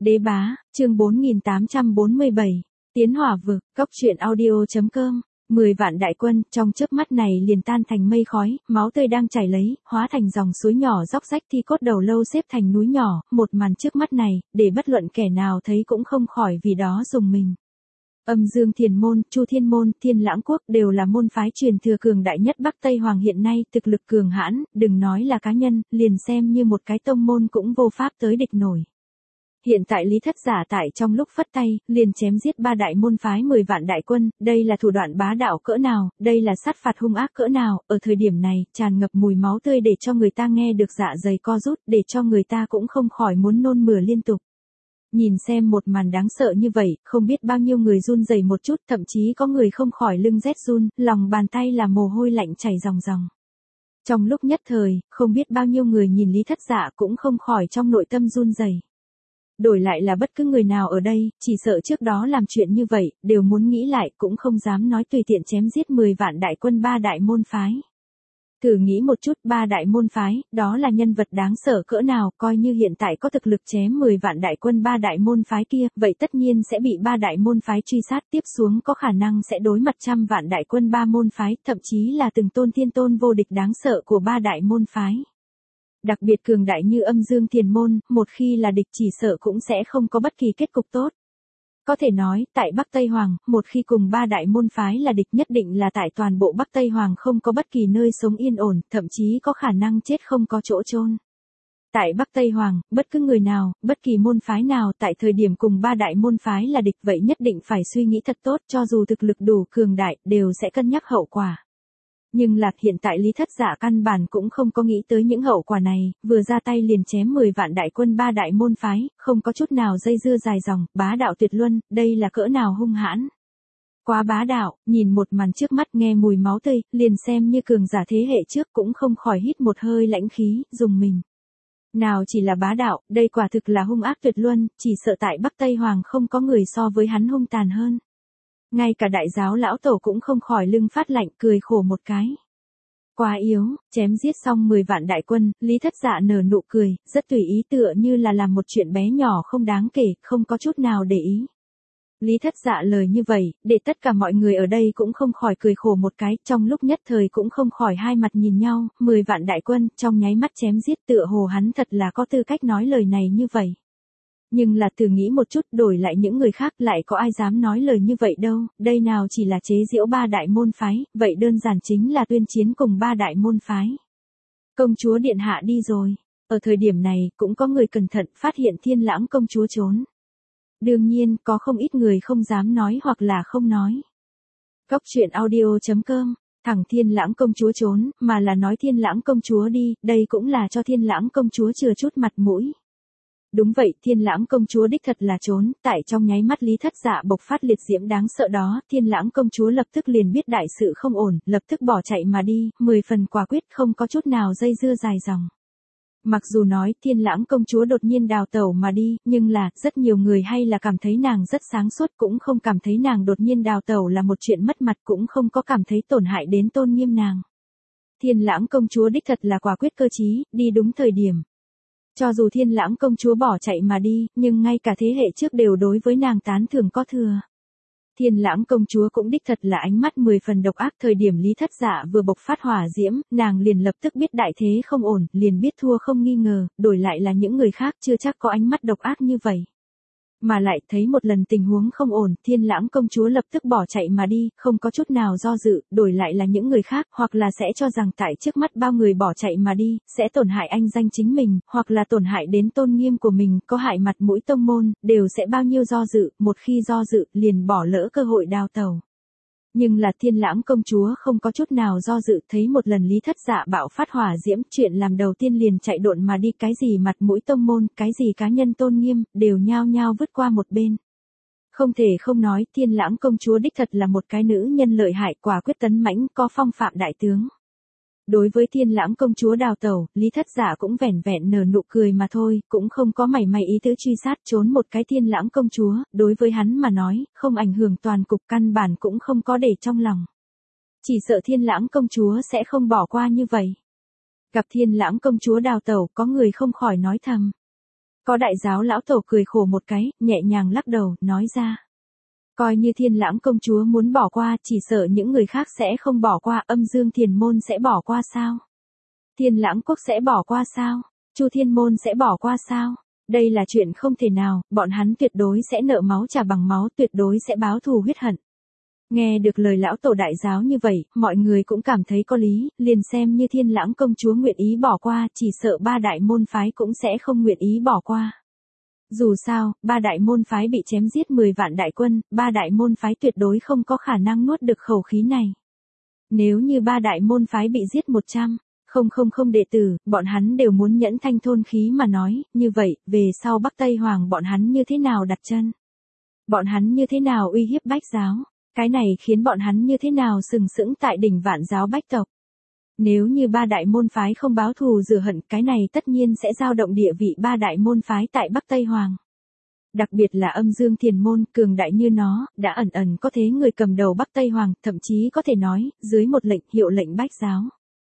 Đế bá, chương 4847, Tiến hỏa vực, Cóc truyện audio.com. 10 vạn đại quân, trong chớp mắt này liền tan thành mây khói, máu tươi đang chảy lấy, hóa thành dòng suối nhỏ róc rách thi cốt đầu lâu xếp thành núi nhỏ, một màn trước mắt này, để bất luận kẻ nào thấy cũng không khỏi vì đó rùng mình. Âm Dương Thiền Môn, Chu Thiên Môn, Thiên Lãng Quốc đều là môn phái truyền thừa cường đại nhất Bắc Tây Hoàng hiện nay, thực lực cường hãn, đừng nói là cá nhân, liền xem như một cái tông môn cũng vô pháp tới địch nổi. Hiện tại Lý Thất Giả tại trong lúc phất tay, liền chém giết 3 đại môn phái 10 vạn đại quân, đây là thủ đoạn bá đạo cỡ nào, đây là sát phạt hung ác cỡ nào, ở thời điểm này, tràn ngập mùi máu tươi để cho người ta nghe được dạ dày co rút, để cho người ta cũng không khỏi muốn nôn mửa liên tục. Nhìn xem một màn đáng sợ như vậy, không biết bao nhiêu người run rẩy một chút, thậm chí có người không khỏi lưng rét run, lòng bàn tay là mồ hôi lạnh chảy ròng ròng. Trong lúc nhất thời, không biết bao nhiêu người nhìn Lý Thất Dạ cũng không khỏi trong nội tâm run rẩy. Đổi lại là bất cứ người nào ở đây, chỉ sợ trước đó làm chuyện như vậy, đều muốn nghĩ lại cũng không dám nói tùy tiện chém giết 10 vạn đại quân 3 đại môn phái. Thử nghĩ một chút 3 đại môn phái, đó là nhân vật đáng sợ cỡ nào, coi như hiện tại có thực lực chém 10 vạn đại quân 3 đại môn phái kia, vậy tất nhiên sẽ bị 3 đại môn phái truy sát tiếp xuống có khả năng sẽ đối mặt trăm vạn đại quân 3 môn phái, thậm chí là từng tôn thiên tôn vô địch đáng sợ của 3 đại môn phái. Đặc biệt cường đại như Âm Dương Thiền Môn, một khi là địch chỉ sợ cũng sẽ không có bất kỳ kết cục tốt. Có thể nói, tại Bắc Tây Hoàng, một khi cùng 3 đại môn phái là địch nhất định là tại toàn bộ Bắc Tây Hoàng không có bất kỳ nơi sống yên ổn, thậm chí có khả năng chết không có chỗ chôn. Tại Bắc Tây Hoàng, bất cứ người nào, bất kỳ môn phái nào tại thời điểm cùng 3 đại môn phái là địch vậy nhất định phải suy nghĩ thật tốt, cho dù thực lực đủ cường đại, đều sẽ cân nhắc hậu quả. Nhưng là hiện tại Lý Thất Giả căn bản cũng không có nghĩ tới những hậu quả này, vừa ra tay liền chém 10 vạn đại quân 3 đại môn phái, không có chút nào dây dưa dài dòng, bá đạo tuyệt luân, đây là cỡ nào hung hãn. Quá bá đạo, nhìn một màn trước mắt nghe mùi máu tươi, liền xem như cường giả thế hệ trước cũng không khỏi hít một hơi lãnh khí, dùng mình. Nào chỉ là bá đạo, đây quả thực là hung ác tuyệt luân, chỉ sợ tại Bắc Tây Hoàng không có người so với hắn hung tàn hơn. Ngay cả đại giáo lão tổ cũng không khỏi lưng phát lạnh cười khổ một cái. Quá yếu, chém giết xong 10 vạn đại quân, Lý Thất Dạ nở nụ cười, rất tùy ý tựa như là làm một chuyện bé nhỏ không đáng kể, không có chút nào để ý. Lý Thất Dạ lời như vậy, để tất cả mọi người ở đây cũng không khỏi cười khổ một cái, trong lúc nhất thời cũng không khỏi hai mặt nhìn nhau, 10 vạn đại quân, trong nháy mắt chém giết tựa hồ hắn thật là có tư cách nói lời này như vậy. Nhưng là thử nghĩ một chút đổi lại những người khác lại có ai dám nói lời như vậy đâu, đây nào chỉ là chế giễu 3 đại môn phái, vậy đơn giản chính là tuyên chiến cùng 3 đại môn phái. Công chúa điện hạ đi rồi, ở thời điểm này cũng có người cẩn thận phát hiện Thiên Lãng công chúa trốn. Đương nhiên có không ít người không dám nói hoặc là không nói. Cóc truyện audio.com, thẳng Thiên Lãng công chúa trốn, mà là nói Thiên Lãng công chúa đi, đây cũng là cho Thiên Lãng công chúa chừa chút mặt mũi. Đúng vậy, Thiên Lãng công chúa đích thật là trốn, tại trong nháy mắt Lý Thất Dạ bộc phát liệt diễm đáng sợ đó, Thiên Lãng công chúa lập tức liền biết đại sự không ổn, lập tức bỏ chạy mà đi, 10 phần quả quyết không có chút nào dây dưa dài dòng. Mặc dù nói Thiên Lãng công chúa đột nhiên đào tẩu mà đi, nhưng là, rất nhiều người hay là cảm thấy nàng rất sáng suốt cũng không cảm thấy nàng đột nhiên đào tẩu là một chuyện mất mặt cũng không có cảm thấy tổn hại đến tôn nghiêm nàng. Thiên Lãng công chúa đích thật là quả quyết cơ trí, đi đúng thời điểm. Cho dù Thiên Lãng công chúa bỏ chạy mà đi, nhưng ngay cả thế hệ trước đều đối với nàng tán thưởng có thừa. Thiên Lãng công chúa cũng đích thật là ánh mắt 10 phần độc ác thời điểm Lý Thất Dạ vừa bộc phát hỏa diễm, nàng liền lập tức biết đại thế không ổn, liền biết thua không nghi ngờ, đổi lại là những người khác chưa chắc có ánh mắt độc ác như vậy. Mà lại thấy một lần tình huống không ổn, Thiên Lãng công chúa lập tức bỏ chạy mà đi, không có chút nào do dự, đổi lại là những người khác, hoặc là sẽ cho rằng tại trước mắt bao người bỏ chạy mà đi, sẽ tổn hại anh danh chính mình, hoặc là tổn hại đến tôn nghiêm của mình, có hại mặt mũi tông môn, đều sẽ bao nhiêu do dự, một khi do dự, liền bỏ lỡ cơ hội đào tẩu. Nhưng là Thiên Lãng công chúa không có chút nào do dự, thấy một lần Lý Thất Dạ bạo phát hỏa diễm, chuyện làm đầu tiên liền chạy độn mà đi, cái gì mặt mũi tông môn, cái gì cá nhân tôn nghiêm, đều nhao nhao vứt qua một bên. Không thể không nói, Thiên Lãng công chúa đích thật là một cái nữ nhân lợi hại, quả quyết tấn mãnh, có phong phạm đại tướng. Đối với Thiên Lãng công chúa đào tẩu, Lý Thất Giả cũng vẻn vẹn nở nụ cười mà thôi, cũng không có mảy may ý tứ truy sát trốn một cái Thiên Lãng công chúa, đối với hắn mà nói, không ảnh hưởng toàn cục căn bản cũng không có để trong lòng. Chỉ sợ Thiên Lãng công chúa sẽ không bỏ qua như vậy. Gặp Thiên Lãng công chúa đào tẩu, có người không khỏi nói thầm. Có đại giáo lão tổ cười khổ một cái, nhẹ nhàng lắc đầu, nói ra. Coi như Thiên Lãng công chúa muốn bỏ qua, chỉ sợ những người khác sẽ không bỏ qua, Âm Dương Thiền Môn sẽ bỏ qua sao? Thiên Lãng quốc sẽ bỏ qua sao? Chu Thiên Môn sẽ bỏ qua sao? Đây là chuyện không thể nào, bọn hắn tuyệt đối sẽ nợ máu trả bằng máu, tuyệt đối sẽ báo thù huyết hận. Nghe được lời lão tổ đại giáo như vậy, mọi người cũng cảm thấy có lý, liền xem như Thiên Lãng công chúa nguyện ý bỏ qua, chỉ sợ ba đại môn phái cũng sẽ không nguyện ý bỏ qua. Dù sao, ba đại môn phái bị chém giết 10 vạn đại quân, ba đại môn phái tuyệt đối không có khả năng nuốt được khẩu khí này. Nếu như ba đại môn phái bị giết 100, không đệ tử, bọn hắn đều muốn nhẫn thanh thôn khí mà nói, như vậy, về sau Bắc Tây Hoàng bọn hắn như thế nào đặt chân? Bọn hắn như thế nào uy hiếp Bách giáo? Cái này khiến bọn hắn như thế nào sừng sững tại đỉnh Vạn giáo Bách tộc? Nếu như ba đại môn phái không báo thù rửa hận, cái này tất nhiên sẽ dao động địa vị ba đại môn phái tại Bắc Tây Hoàng. Đặc biệt là Âm Dương Thiền Môn, cường đại như nó, đã ẩn ẩn có thế người cầm đầu Bắc Tây Hoàng, thậm chí có thể nói, dưới một lệnh hiệu lệnh Bách giáo.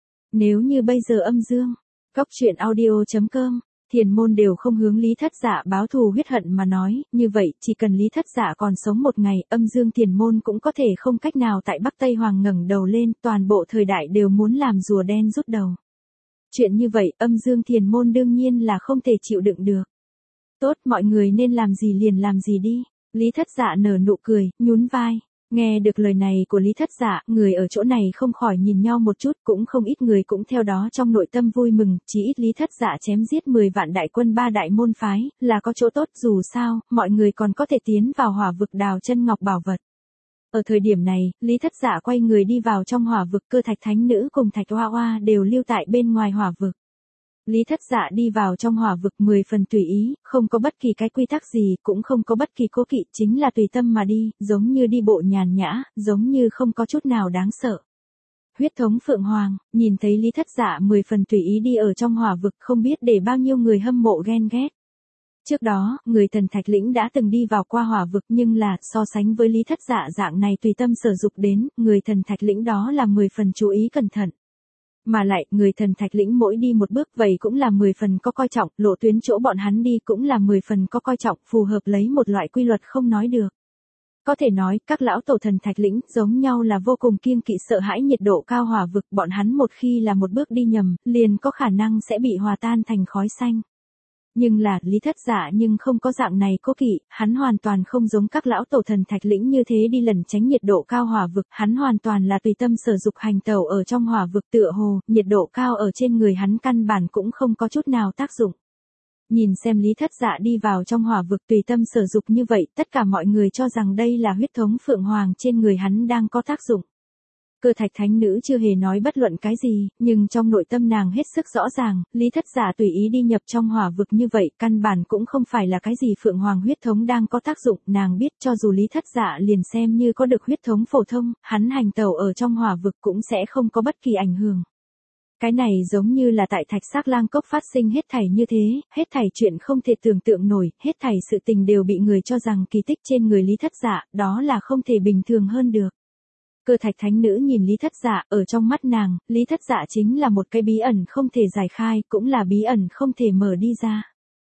Nếu như bây giờ Âm Dương, Cốc Truyện Audio.com, Thiền Môn đều không hướng Lý Thất Dạ báo thù huyết hận mà nói, như vậy, chỉ cần Lý Thất Dạ còn sống một ngày, Âm Dương Thiền Môn cũng có thể không cách nào tại Bắc Tây Hoàng ngẩng đầu lên, toàn bộ thời đại đều muốn làm rùa đen rút đầu. Chuyện như vậy, Âm Dương Thiền Môn đương nhiên là không thể chịu đựng được. Tốt, mọi người nên làm gì liền làm gì đi. Lý Thất Dạ nở nụ cười, nhún vai. Nghe được lời này của Lý Thất Dạ, người ở chỗ này không khỏi nhìn nhau một chút, cũng không ít người cũng theo đó trong nội tâm vui mừng, chỉ ít Lý Thất Dạ chém giết 10 vạn đại quân ba đại môn phái, là có chỗ tốt, dù sao, mọi người còn có thể tiến vào hỏa vực đào chân ngọc bảo vật. Ở thời điểm này, Lý Thất Dạ quay người đi vào trong hỏa vực, Cơ Thạch Thánh Nữ cùng Thạch Hoa Hoa đều lưu tại bên ngoài hỏa vực. Lý Thất Dạ đi vào trong hỏa vực 10 phần tùy ý, không có bất kỳ cái quy tắc gì, cũng không có bất kỳ cố kỵ, chính là tùy tâm mà đi, giống như đi bộ nhàn nhã, giống như không có chút nào đáng sợ. Huyết thống Phượng Hoàng, nhìn thấy Lý Thất Dạ 10 phần tùy ý đi ở trong hỏa vực, không biết để bao nhiêu người hâm mộ ghen ghét. Trước đó, người Thần Thạch Lĩnh đã từng đi vào qua hỏa vực, nhưng là, so sánh với Lý Thất Dạ dạng này tùy tâm sử dụng đến, người Thần Thạch Lĩnh đó là 10 phần chú ý cẩn thận. Mà lại, người Thần Thạch Lĩnh mỗi đi một bước vậy cũng là 10 phần có coi trọng, lộ tuyến chỗ bọn hắn đi cũng là 10 phần có coi trọng, phù hợp lấy một loại quy luật không nói được. Có thể nói, các lão tổ Thần Thạch Lĩnh giống nhau là vô cùng kiêng kỵ sợ hãi nhiệt độ cao hỏa vực, bọn hắn một khi là một bước đi nhầm, liền có khả năng sẽ bị hòa tan thành khói xanh. Nhưng là, Lý Thất Dạ nhưng không có dạng này cố kỵ, hắn hoàn toàn không giống các lão tổ Thần Thạch Lĩnh như thế đi lẩn tránh nhiệt độ cao hỏa vực, hắn hoàn toàn là tùy tâm sử dụng hành tẩu ở trong hỏa vực, tựa hồ, nhiệt độ cao ở trên người hắn căn bản cũng không có chút nào tác dụng. Nhìn xem Lý Thất Dạ đi vào trong hỏa vực tùy tâm sử dụng như vậy, tất cả mọi người cho rằng đây là huyết thống Phượng Hoàng trên người hắn đang có tác dụng. Cơ Thạch Thánh Nữ chưa hề nói bất luận cái gì, nhưng trong nội tâm nàng hết sức rõ ràng, Lý Thất Dạ tùy ý đi nhập trong hỏa vực như vậy, căn bản cũng không phải là cái gì Phượng Hoàng huyết thống đang có tác dụng, nàng biết cho dù Lý Thất Dạ liền xem như có được huyết thống phổ thông, hắn hành tẩu ở trong hỏa vực cũng sẽ không có bất kỳ ảnh hưởng. Cái này giống như là tại Thạch Sắc Lang Cốc phát sinh hết thảy như thế, hết thảy chuyện không thể tưởng tượng nổi, hết thảy sự tình đều bị người cho rằng kỳ tích trên người Lý Thất Dạ, đó là không thể bình thường hơn được. Cơ Thạch Thánh Nữ nhìn Lý Thất Dạ, ở trong mắt nàng, Lý Thất Dạ chính là một cái bí ẩn không thể giải khai, cũng là bí ẩn không thể mở đi ra.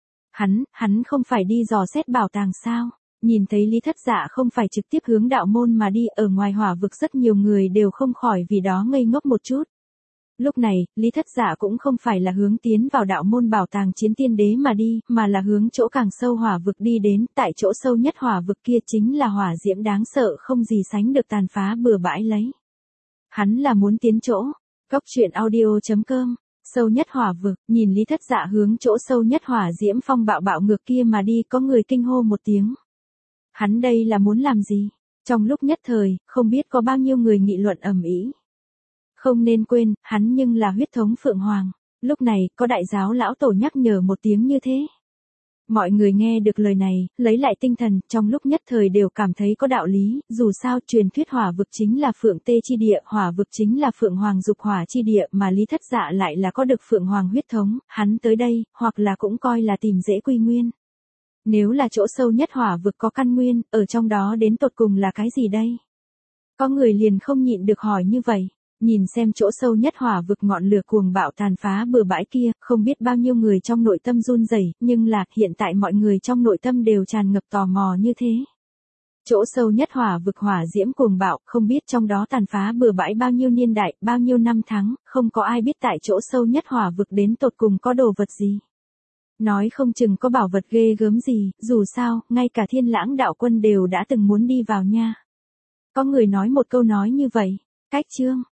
Hắn không phải đi dò xét bảo tàng sao? Nhìn thấy Lý Thất Dạ không phải trực tiếp hướng đạo môn mà đi, ở ngoài hỏa vực rất nhiều người đều không khỏi vì đó ngây ngốc một chút. Lúc này, Lý Thất Dạ cũng không phải là hướng tiến vào đạo môn bảo tàng chiến tiên đế mà đi, mà là hướng chỗ càng sâu hỏa vực đi đến, tại chỗ sâu nhất hỏa vực kia chính là hỏa diễm đáng sợ không gì sánh được tàn phá bừa bãi lấy. Hắn là muốn tiến chỗ, Cốc Truyện Audio.com, sâu nhất hỏa vực, nhìn Lý Thất Dạ hướng chỗ sâu nhất hỏa diễm phong bạo bạo ngược kia mà đi, có người kinh hô một tiếng. Hắn đây là muốn làm gì? Trong lúc nhất thời, không biết có bao nhiêu người nghị luận ầm ĩ. Không nên quên, hắn nhưng là huyết thống Phượng Hoàng. Lúc này, có đại giáo lão tổ nhắc nhở một tiếng như thế. Mọi người nghe được lời này, lấy lại tinh thần, trong lúc nhất thời đều cảm thấy có đạo lý, dù sao truyền thuyết hỏa vực chính là Phượng Tê chi địa, hỏa vực chính là Phượng Hoàng dục hỏa chi địa, mà Lý Thất Dạ lại là có được Phượng Hoàng huyết thống, hắn tới đây, hoặc là cũng coi là tìm dễ quy nguyên. Nếu là chỗ sâu nhất hỏa vực có căn nguyên, ở trong đó đến tột cùng là cái gì đây? Có người liền không nhịn được hỏi như vậy. Nhìn xem chỗ sâu nhất hỏa vực ngọn lửa cuồng bạo tàn phá bừa bãi kia, không biết bao nhiêu người trong nội tâm run rẩy, nhưng là, hiện tại mọi người trong nội tâm đều tràn ngập tò mò như thế. Chỗ sâu nhất hỏa vực hỏa diễm cuồng bạo, không biết trong đó tàn phá bừa bãi bao nhiêu niên đại, bao nhiêu năm tháng, không có ai biết tại chỗ sâu nhất hỏa vực đến tột cùng có đồ vật gì. Nói không chừng có bảo vật ghê gớm gì, dù sao, ngay cả Thiên Lãng đạo quân đều đã từng muốn đi vào nha. Có người nói một câu nói như vậy. Cách chương